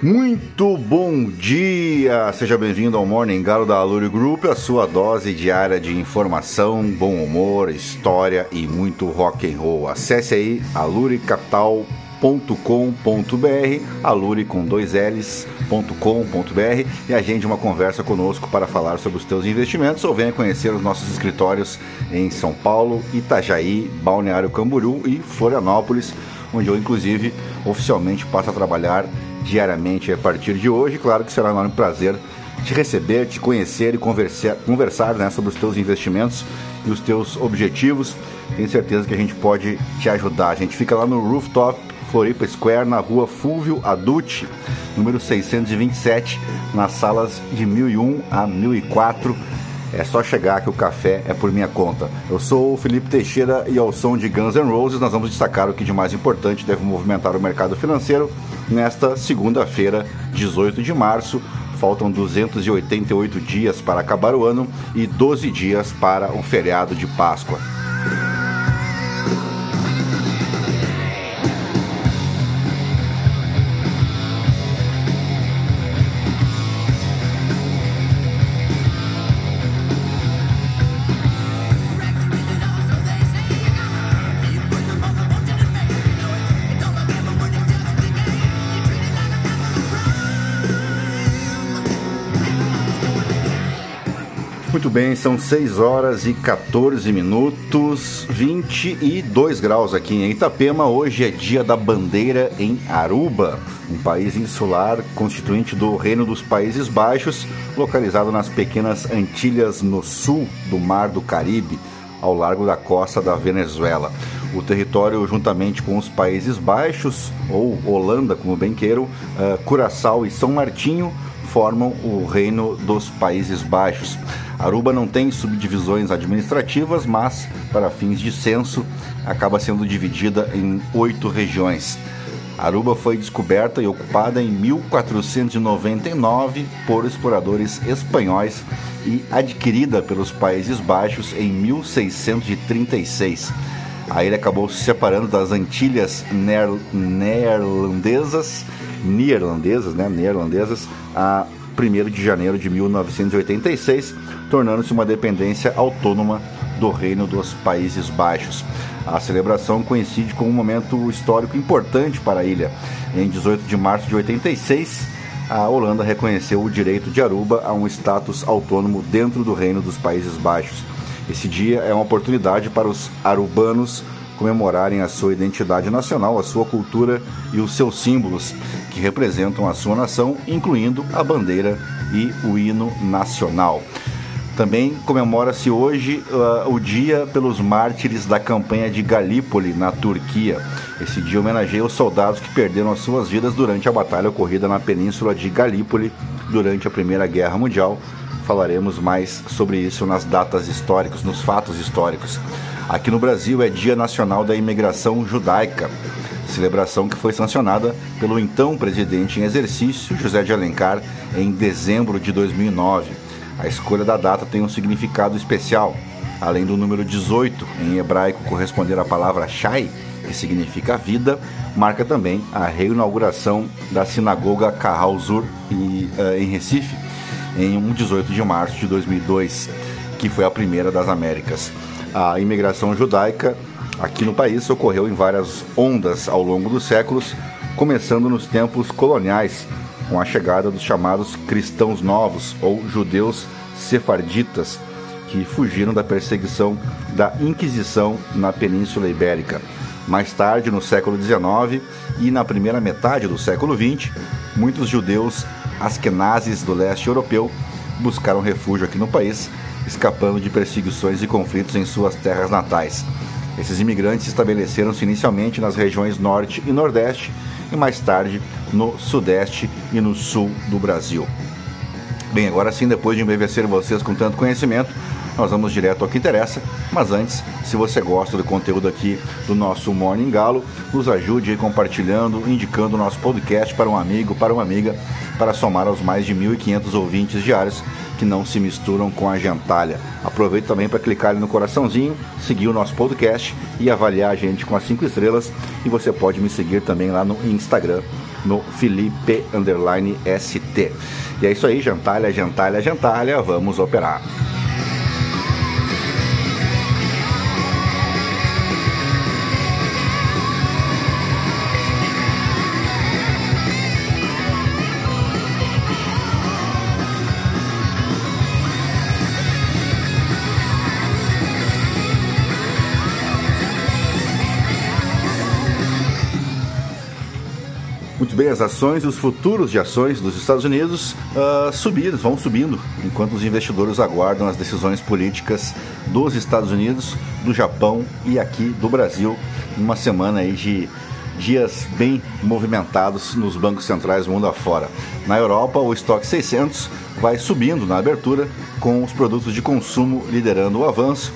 Muito bom dia! Seja bem-vindo ao Morning Galo da Aluri Group, a sua dose diária de informação, bom humor, história e muito rock and roll. Acesse aí aluricapital.com.br, aluri com 2 L's.com.br e agende uma conversa conosco para falar sobre os teus investimentos ou venha conhecer os nossos escritórios em São Paulo, Itajaí, Balneário Camboriú e Florianópolis, onde eu inclusive oficialmente passo a trabalhar diariamente a partir de hoje. Claro que será um enorme prazer te receber, te conhecer e conversar sobre os teus investimentos e os teus objetivos. Tenho certeza que a gente pode te ajudar. A gente fica lá no Rooftop Floripa Square, na rua Fulvio Aducci, número 627, nas salas de 1001 a 1004. É só chegar que o café é por minha conta. Eu sou o Felipe Teixeira e ao som de Guns N' Roses nós vamos destacar o que de mais importante deve movimentar o mercado financeiro nesta segunda-feira, 18 de março. Faltam 288 dias para acabar o ano e 12 dias para o feriado de Páscoa. Muito bem, são 6 horas e 14 minutos, 22 graus aqui em Itapema. Hoje é dia da bandeira em Aruba, um país insular constituinte do Reino dos Países Baixos, localizado nas pequenas Antilhas no sul do Mar do Caribe, ao largo da costa da Venezuela. O território, juntamente com os Países Baixos, ou Holanda, como bem queiram, Curaçao e São Martinho, formam o Reino dos Países Baixos. Aruba não tem subdivisões administrativas, mas, para fins de censo, acaba sendo dividida em 8 regiões. Aruba foi descoberta e ocupada em 1499 por exploradores espanhóis e adquirida pelos Países Baixos em 1636. A ilha acabou se separando das Antilhas neerlandesas a 1º de janeiro de 1986, tornando-se uma dependência autônoma do Reino dos Países Baixos. A celebração coincide com um momento histórico importante para a ilha. Em 18 de março de 86, a Holanda reconheceu o direito de Aruba a um status autônomo dentro do Reino dos Países Baixos. Esse dia é uma oportunidade para os arubanos comemorarem a sua identidade nacional, a sua cultura e os seus símbolos que representam a sua nação, incluindo a bandeira e o hino nacional. Também comemora-se hoje o dia pelos mártires da campanha de Galípoli, na Turquia. Esse dia homenageia os soldados que perderam as suas vidas durante a batalha ocorrida na península de Galípoli durante a Primeira Guerra Mundial. Falaremos mais sobre isso nas datas históricas, nos fatos históricos. Aqui no Brasil é Dia Nacional da Imigração Judaica, celebração que foi sancionada pelo então presidente em exercício, José de Alencar, em dezembro de 2009. A escolha da data tem um significado especial. Além do número 18, em hebraico corresponder à palavra Shai, que significa vida, marca também a reinauguração da sinagoga Kahal Zur em Recife, em 18 de março de 2002, que foi a primeira das Américas. A imigração judaica aqui no país ocorreu em várias ondas ao longo dos séculos, começando nos tempos coloniais, com a chegada dos chamados cristãos novos, ou judeus sefarditas, que fugiram da perseguição da Inquisição na Península Ibérica. Mais tarde, no século XIX e na primeira metade do século XX, muitos judeus askenazes do leste europeu buscaram refúgio aqui no país, escapando de perseguições e conflitos em suas terras natais. Esses imigrantes estabeleceram-se inicialmente nas regiões norte e nordeste e mais tarde no sudeste e no sul do Brasil. Bem, agora sim, depois de embevecer vocês com tanto conhecimento, nós vamos direto ao que interessa, mas antes, se você gosta do conteúdo aqui do nosso Morning Galo, nos ajude aí compartilhando, indicando o nosso podcast para um amigo, para uma amiga, para somar aos mais de 1.500 ouvintes diários que não se misturam com a gentalha. Aproveite também para clicar ali no coraçãozinho, seguir o nosso podcast e avaliar a gente com as 5 estrelas. E você pode me seguir também lá no Instagram, no Felipe_ST. E é isso aí, gentalha, gentalha, gentalha, vamos operar. Muito bem, as ações e os futuros de ações dos Estados Unidos vão subindo, enquanto os investidores aguardam as decisões políticas dos Estados Unidos, do Japão e aqui do Brasil, numa semana aí de dias bem movimentados nos bancos centrais mundo afora. Na Europa, o estoque 600 vai subindo na abertura, com os produtos de consumo liderando o avanço,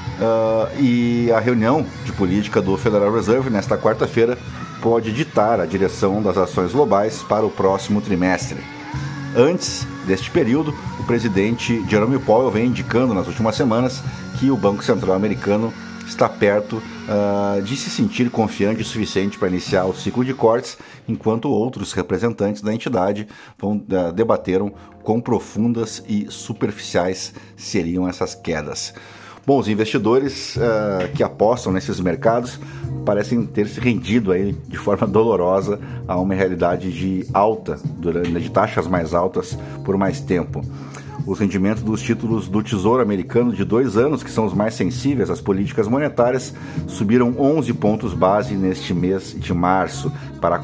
e a reunião de política do Federal Reserve nesta quarta-feira pode ditar a direção das ações globais para o próximo trimestre. Antes deste período, o presidente Jerome Powell vem indicando nas últimas semanas que o Banco Central americano está perto de se sentir confiante o suficiente para iniciar o ciclo de cortes, enquanto outros representantes da entidade debateram quão profundas e superficiais seriam essas quedas. Bom, os investidores que apostam nesses mercados parecem ter se rendido aí de forma dolorosa a uma realidade de taxas mais altas por mais tempo. Os rendimentos dos títulos do Tesouro Americano de 2 anos, que são os mais sensíveis às políticas monetárias, subiram 11 pontos base neste mês de março para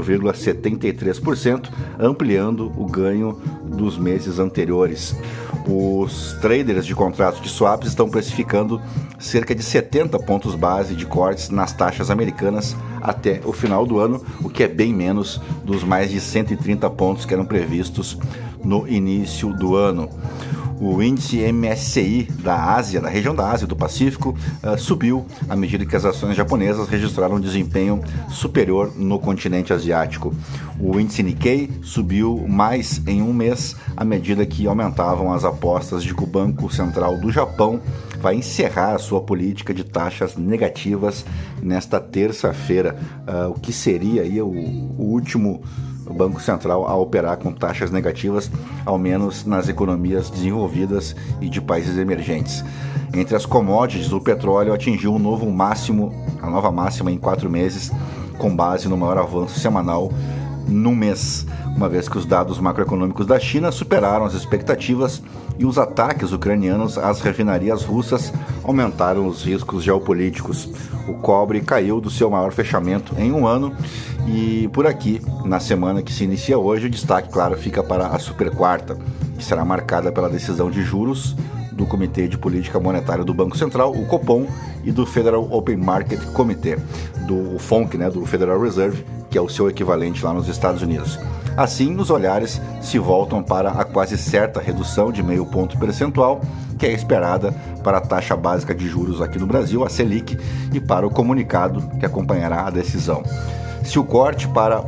4,73%, ampliando o ganho dos meses anteriores. Os traders de contratos de swaps estão precificando cerca de 70 pontos base de cortes nas taxas americanas até o final do ano, o que é bem menos dos mais de 130 pontos que eram previstos no início do ano. O índice MSCI da Ásia, da região da Ásia e do Pacífico, subiu à medida que as ações japonesas registraram um desempenho superior no continente asiático. O índice Nikkei subiu mais em um mês à medida que aumentavam as apostas de que o Banco Central do Japão vai encerrar a sua política de taxas negativas nesta terça-feira, o que seria aí o último Banco Central a operar com taxas negativas, ao menos nas economias desenvolvidas e de países emergentes. Entre as commodities, o petróleo atingiu a nova máxima em 4 meses, com base no maior avanço semanal num mês, uma vez que os dados macroeconômicos da China superaram as expectativas e os ataques ucranianos às refinarias russas aumentaram os riscos geopolíticos. O cobre caiu do seu maior fechamento em um ano e por aqui, na semana que se inicia hoje, o destaque, claro, fica para a super quarta, que será marcada pela decisão de juros do Comitê de Política Monetária do Banco Central, o Copom, e do Federal Open Market Committee, do FONC, do Federal Reserve, que é o seu equivalente lá nos Estados Unidos. Assim, os olhares se voltam para a quase certa redução de 0,5 ponto percentual, que é esperada para a taxa básica de juros aqui no Brasil, a Selic, e para o comunicado que acompanhará a decisão. Se o corte para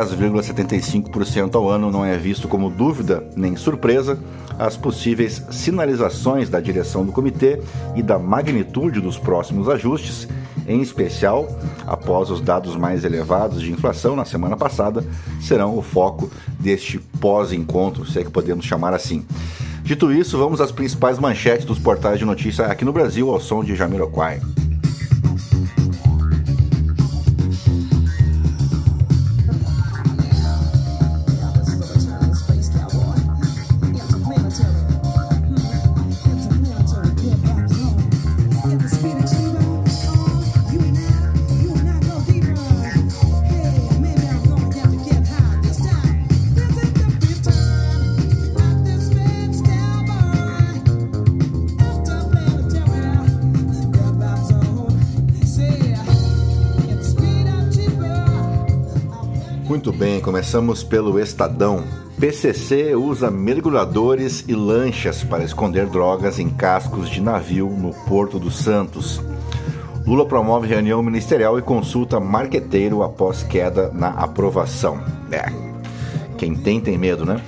10,75% ao ano não é visto como dúvida nem surpresa, as possíveis sinalizações da direção do comitê e da magnitude dos próximos ajustes, em especial após os dados mais elevados de inflação na semana passada, serão o foco deste pós-encontro, se é que podemos chamar assim. Dito isso, vamos às principais manchetes dos portais de notícia aqui no Brasil, ao som de Jamiroquai. Muito bem, começamos pelo Estadão. PCC usa mergulhadores e lanchas para esconder drogas em cascos de navio no Porto do Santos. Lula promove reunião ministerial e consulta marqueteiro após queda na aprovação. Quem tem medo, né?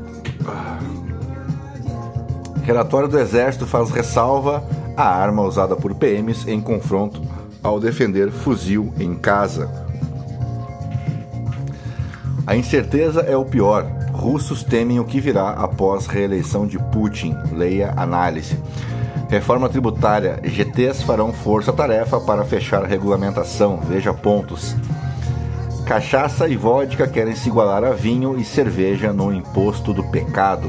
Relatório do Exército faz ressalva à arma usada por PMs em confronto ao defender fuzil em casa. A incerteza é o pior. Russos temem o que virá após reeleição de Putin. Leia análise. Reforma tributária. GTs farão força-tarefa para fechar a regulamentação. Veja pontos. Cachaça e vodka querem se igualar a vinho e cerveja no imposto do pecado.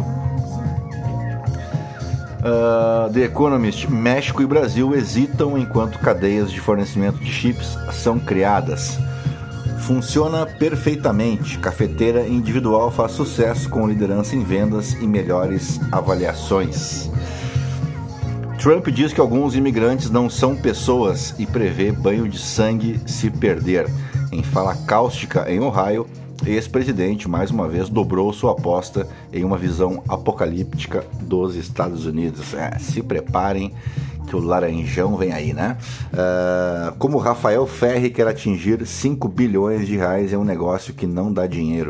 The Economist. México e Brasil hesitam enquanto cadeias de fornecimento de chips são criadas. Funciona perfeitamente. Cafeteira individual faz sucesso com liderança em vendas e melhores avaliações. Trump diz que alguns imigrantes não são pessoas e prevê banho de sangue se perder. Em fala cáustica em Ohio, ex-presidente mais uma vez dobrou sua aposta em uma visão apocalíptica dos Estados Unidos. Se preparem que o laranjão vem aí, né? Como Rafael Ferri quer atingir 5 bilhões de reais em um negócio que não dá dinheiro.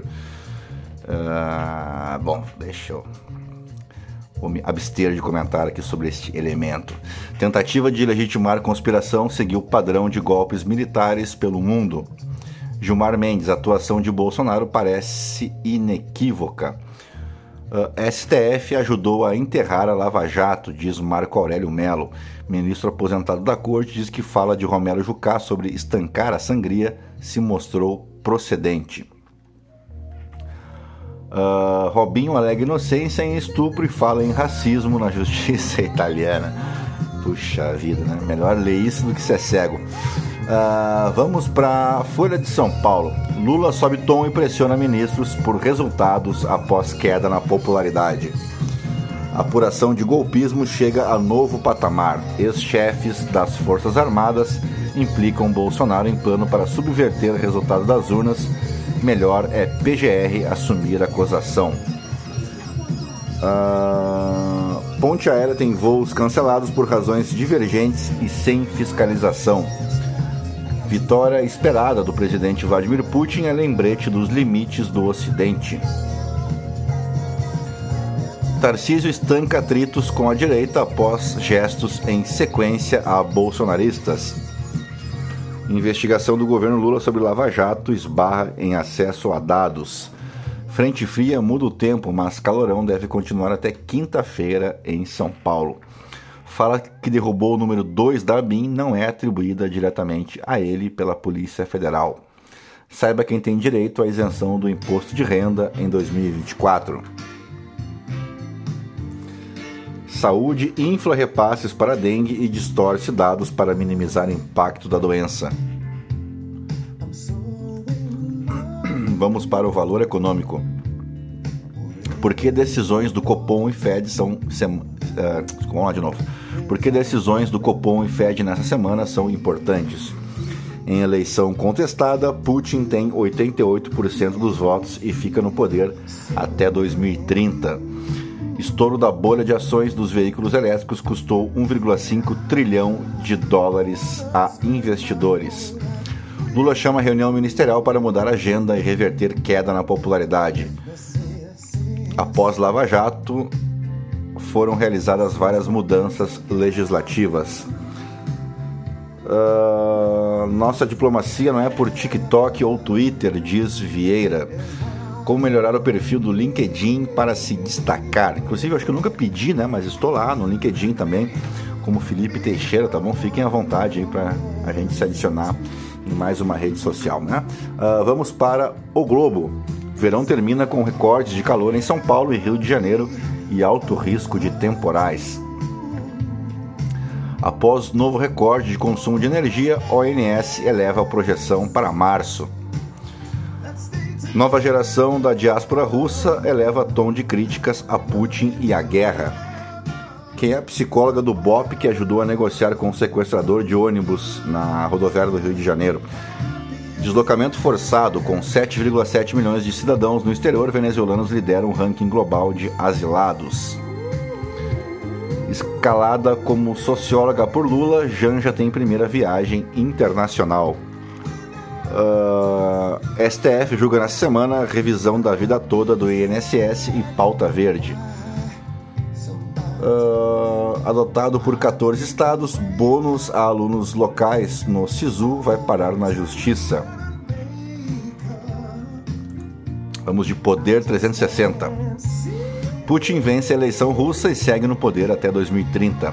Bom, deixa eu... Vou me abster de comentar aqui sobre este elemento. Tentativa de legitimar conspiração seguiu o padrão de golpes militares pelo mundo. Gilmar Mendes, a atuação de Bolsonaro parece inequívoca. STF ajudou a enterrar a Lava Jato, diz Marco Aurélio Melo. Ministro aposentado da corte diz que fala de Romero Jucá sobre estancar a sangria se mostrou procedente. Robinho alega inocência em estupro e fala em racismo na justiça italiana. Puxa vida, né? Melhor ler isso do que ser cego. Vamos para a Folha de São Paulo. Lula sobe tom e pressiona ministros por resultados após queda na popularidade. Apuração de golpismo chega a novo patamar. Ex-chefes das Forças Armadas implicam Bolsonaro em plano para subverter o resultado das urnas. Melhor é PGR assumir a acusação. Ponte aérea tem voos cancelados por razões divergentes e sem fiscalização. Vitória esperada do presidente Vladimir Putin é lembrete dos limites do Ocidente. Tarcísio estanca atritos com a direita após gestos em sequência a bolsonaristas. Investigação do governo Lula sobre Lava Jato esbarra em acesso a dados. Frente fria muda o tempo, mas calorão deve continuar até quinta-feira em São Paulo. Fala que derrubou o número 2 da ABIN não é atribuída diretamente a ele pela Polícia Federal. Saiba quem tem direito à isenção do imposto de renda em 2024. Saúde infla repasses para dengue e distorce dados para minimizar o impacto da doença. Vamos para o valor econômico. Por que decisões do Copom e Fed vamos lá de novo. Por que decisões do Copom e Fed nessa semana são importantes? Em eleição contestada, Putin tem 88% dos votos e fica no poder até 2030. Estouro da bolha de ações dos veículos elétricos custou 1,5 trilhão de dólares a investidores. Lula chama reunião ministerial para mudar a agenda e reverter queda na popularidade. Após Lava Jato, foram realizadas várias mudanças legislativas. Nossa diplomacia não é por TikTok ou Twitter, diz Vieira. Como melhorar o perfil do LinkedIn para se destacar. Inclusive, eu acho que eu nunca pedi, né? Mas estou lá no LinkedIn também, como Felipe Teixeira, tá bom? Fiquem à vontade aí para a gente se adicionar em mais uma rede social, né? Vamos para o Globo. Verão termina com recordes de calor em São Paulo e Rio de Janeiro e alto risco de temporais. Após novo recorde de consumo de energia, ONS eleva a projeção para março. Nova geração da diáspora russa eleva tom de críticas a Putin e à guerra. Quem é a psicóloga do BOP que ajudou a negociar com o sequestrador de ônibus na rodoviária do Rio de Janeiro? Deslocamento forçado. Com 7,7 milhões de cidadãos no exterior, venezuelanos lideram o ranking global de asilados. Escalada como socióloga por Lula, Janja tem primeira viagem internacional. STF julga nessa semana revisão da vida toda do INSS e pauta verde. Adotado por 14 estados, bônus a alunos locais no SISU vai parar na justiça. Vamos de Poder 360. Putin vence a eleição russa e segue no poder até 2030.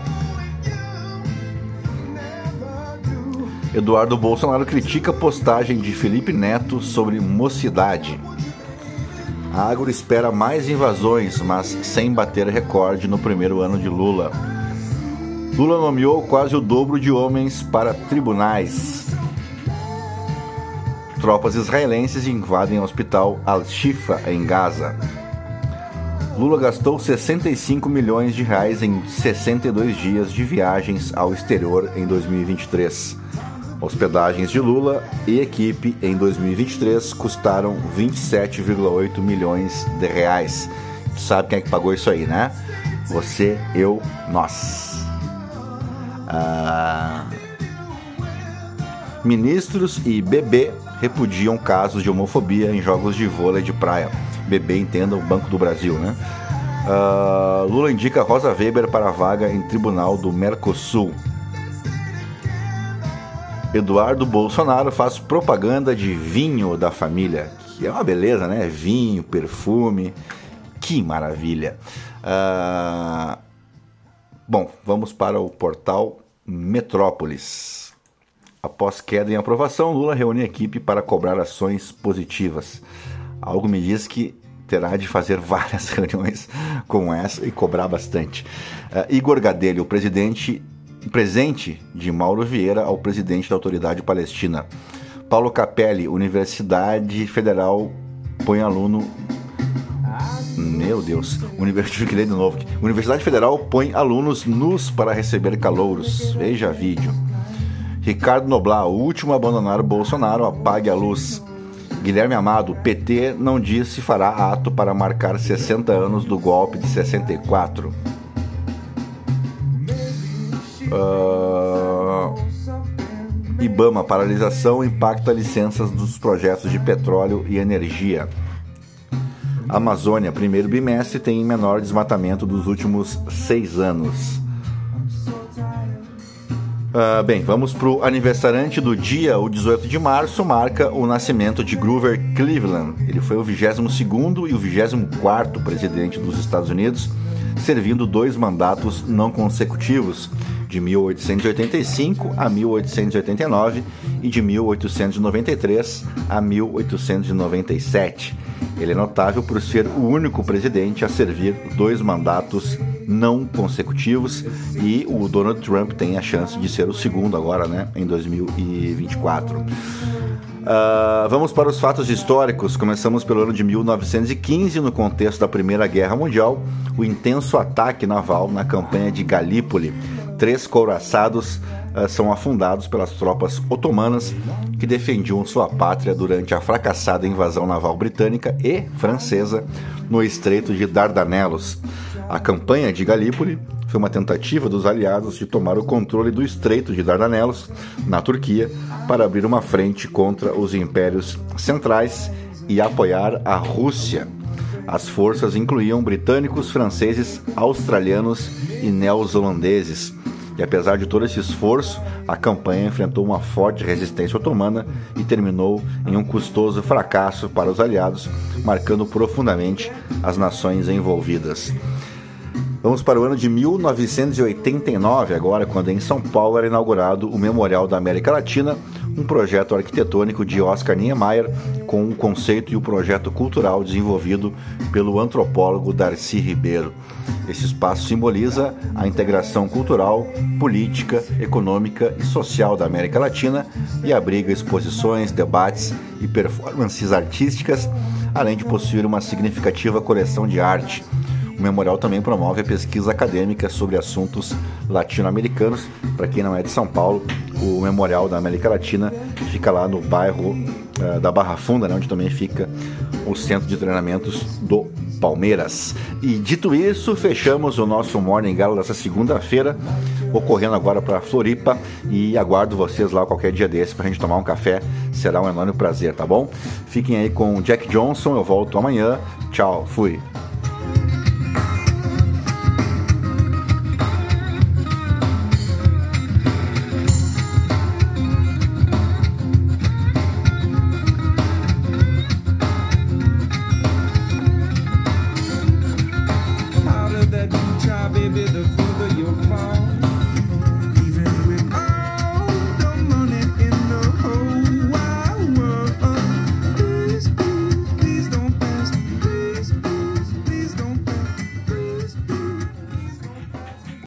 Eduardo Bolsonaro critica a postagem de Felipe Neto sobre mocidade. A Agro espera mais invasões, mas sem bater recorde no primeiro ano de Lula. Lula nomeou quase o dobro de homens para tribunais. Tropas israelenses invadem o hospital Al-Shifa, em Gaza. Lula gastou 65 milhões de reais em 62 dias de viagens ao exterior em 2023. Hospedagens de Lula e equipe em 2023 custaram 27,8 milhões de reais. Tu sabe quem é que pagou isso aí, né? Você, eu, nós. Ministros e bebê repudiam casos de homofobia em jogos de vôlei de praia. Bebê, entenda, o Banco do Brasil, né? Lula indica Rosa Weber para a vaga em tribunal do Mercosul. Eduardo Bolsonaro faz propaganda de vinho da família, que é uma beleza, né? Vinho, perfume, que maravilha. Bom, vamos para o portal Metrópolis. Após queda em aprovação, Lula reúne a equipe para cobrar ações positivas. Algo me diz que terá de fazer várias reuniões com essa e cobrar bastante. Igor Gadelha, o presente de Mauro Vieira ao presidente da Autoridade Palestina. Paulo Capelli, Universidade Federal põe aluno... Meu Deus, Universidade Federal põe alunos nus para receber calouros. Veja vídeo. Ricardo Noblar, o último a abandonar o Bolsonaro, apague a luz. Guilherme Amado, PT não diz se fará ato para marcar 60 anos do golpe de 64. Ibama, paralisação impacta licenças dos projetos de petróleo e energia. Amazônia, primeiro bimestre tem menor desmatamento dos últimos 6 anos. Bem, vamos para o aniversariante do dia. O 18 de março marca o nascimento de Grover Cleveland. Ele foi o 22º e o 24º presidente dos Estados Unidos, servindo 2 mandatos não consecutivos, de 1885 a 1889 e de 1893 a 1897. Ele é notável por ser o único presidente a servir 2 mandatos não consecutivos, e o Donald Trump tem a chance de ser o segundo agora, né, em 2024. Vamos para os fatos históricos. Começamos pelo ano de 1915, no contexto da Primeira Guerra Mundial, o intenso ataque naval na campanha de Galípoli. 3 couraçados são afundados pelas tropas otomanas que defendiam sua pátria durante a fracassada invasão naval britânica e francesa no Estreito de Dardanelos. A campanha de Galípoli foi uma tentativa dos aliados de tomar o controle do Estreito de Dardanelos, na Turquia, para abrir uma frente contra os impérios centrais e apoiar a Rússia. As forças incluíam britânicos, franceses, australianos e neozelandeses. E apesar de todo esse esforço, a campanha enfrentou uma forte resistência otomana e terminou em um custoso fracasso para os aliados, marcando profundamente as nações envolvidas. Vamos para o ano de 1989, agora, quando em São Paulo era inaugurado o Memorial da América Latina, um projeto arquitetônico de Oscar Niemeyer, com o conceito e o projeto cultural desenvolvido pelo antropólogo Darcy Ribeiro. Esse espaço simboliza a integração cultural, política, econômica e social da América Latina e abriga exposições, debates e performances artísticas, além de possuir uma significativa coleção de arte. O memorial também promove a pesquisa acadêmica sobre assuntos latino-americanos. Para quem não é de São Paulo, o Memorial da América Latina fica lá no bairro da Barra Funda, né, onde também fica o centro de treinamentos do Palmeiras. E dito isso, fechamos o nosso Morning Galo dessa segunda-feira. Vou correndo agora para Floripa e aguardo vocês lá qualquer dia desse para a gente tomar um café. Será um enorme prazer, tá bom? Fiquem aí com o Jack Johnson, eu volto amanhã. Tchau, fui!